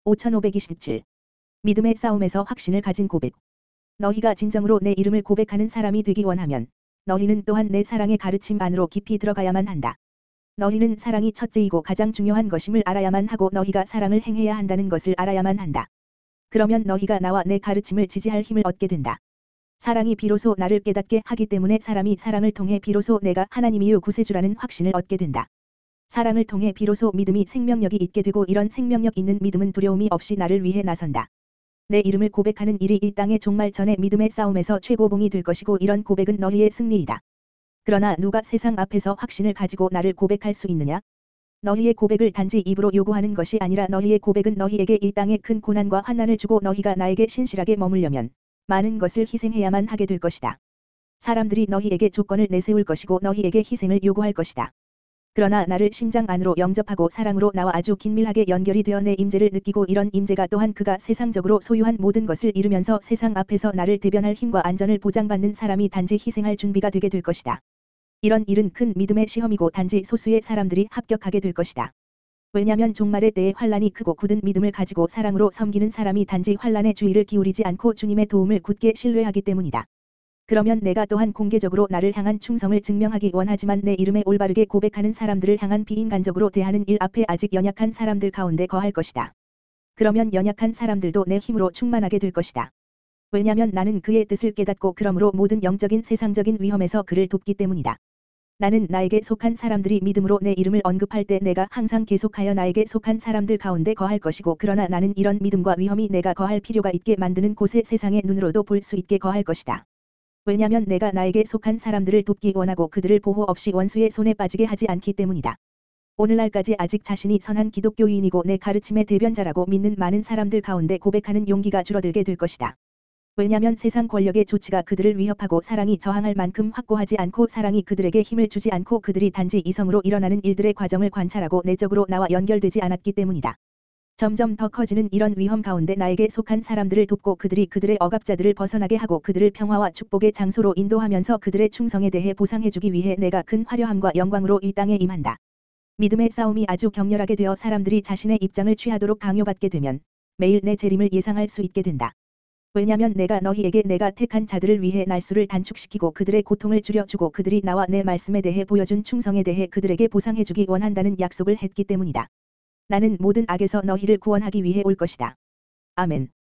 5527. 믿음의 싸움에서 확신을 가진 고백. 너희가 진정으로 내 이름을 고백하는 사람이 되기 원하면 너희는 또한 내 사랑의 가르침 안으로 깊이 들어가야만 한다. 너희는 사랑이 첫째이고 가장 중요한 것임을 알아야만 하고 너희가 사랑을 행해야 한다는 것을 알아야만 한다. 그러면 너희가 나와 내 가르침을 지지할 힘을 얻게 된다. 사랑이 비로소 나를 깨닫게 하기 때문에 사람이 사랑을 통해 비로소 내가 하나님이요 구세주라는 확신을 얻게 된다. 사랑을 통해 비로소 믿음이 생명력이 있게 되고 이런 생명력 있는 믿음은 두려움이 없이 나를 위해 나선다. 내 이름을 고백하는 일이 이 땅의 종말 전에 믿음의 싸움에서 최고봉이 될 것이고 이런 고백은 너희의 승리이다. 그러나 누가 세상 앞에서 확신을 가지고 나를 고백할 수 있느냐? 너희의 고백을 단지 입으로 요구하는 것이 아니라 너희의 고백은 너희에게 이 땅에 큰 고난과 환난을 주고 너희가 나에게 신실하게 머물려면 많은 것을 희생해야만 하게 될 것이다. 사람들이 너희에게 조건을 내세울 것이고 너희에게 희생을 요구할 것이다. 그러나 나를 심장 안으로 영접하고 사랑으로 나와 아주 긴밀하게 연결이 되어 내 임재를 느끼고 이런 임재가 또한 그가 세상적으로 소유한 모든 것을 잃으면서 세상 앞에서 나를 대변할 힘과 안전을 보장받는 사람이 단지 희생할 준비가 되게 될 것이다. 이런 일은 큰 믿음의 시험이고 단지 소수의 사람들이 합격하게 될 것이다. 왜냐하면 종말의 때에 환란이 크고 굳은 믿음을 가지고 사랑으로 섬기는 사람이 단지 환란에 주의를 기울이지 않고 주님의 도움을 굳게 신뢰하기 때문이다. 그러면 내가 또한 공개적으로 나를 향한 충성을 증명하기 원하지만 내 이름에 올바르게 고백하는 사람들을 향한 비인간적으로 대하는 일 앞에 아직 연약한 사람들 가운데 거할 것이다. 그러면 연약한 사람들도 내 힘으로 충만하게 될 것이다. 왜냐하면 나는 그의 뜻을 깨닫고 그러므로 모든 영적인 세상적인 위험에서 그를 돕기 때문이다. 나는 나에게 속한 사람들이 믿음으로 내 이름을 언급할 때 내가 항상 계속하여 나에게 속한 사람들 가운데 거할 것이고 그러나 나는 이런 믿음과 위험이 내가 거할 필요가 있게 만드는 곳에 세상의 눈으로도 볼 수 있게 거할 것이다. 왜냐하면 내가 나에게 속한 사람들을 돕기 원하고 그들을 보호 없이 원수의 손에 빠지게 하지 않기 때문이다. 오늘날까지 아직 자신이 선한 기독교인이고 내 가르침의 대변자라고 믿는 많은 사람들 가운데 고백하는 용기가 줄어들게 될 것이다. 왜냐하면 세상 권력의 조치가 그들을 위협하고 사랑이 저항할 만큼 확고하지 않고 사랑이 그들에게 힘을 주지 않고 그들이 단지 이성으로 일어나는 일들의 과정을 관찰하고 내적으로 나와 연결되지 않았기 때문이다. 점점 더 커지는 이런 위험 가운데 나에게 속한 사람들을 돕고 그들이 그들의 억압자들을 벗어나게 하고 그들을 평화와 축복의 장소로 인도하면서 그들의 충성에 대해 보상해주기 위해 내가 큰 화려함과 영광으로 이 땅에 임한다. 믿음의 싸움이 아주 격렬하게 되어 사람들이 자신의 입장을 취하도록 강요받게 되면 매일 내 재림을 예상할 수 있게 된다. 왜냐하면 내가 너희에게 내가 택한 자들을 위해 날수를 단축시키고 그들의 고통을 줄여주고 그들이 나와 내 말씀에 대해 보여준 충성에 대해 그들에게 보상해주기 원한다는 약속을 했기 때문이다. 나는 모든 악에서 너희를 구원하기 위해 올 것이다. 아멘.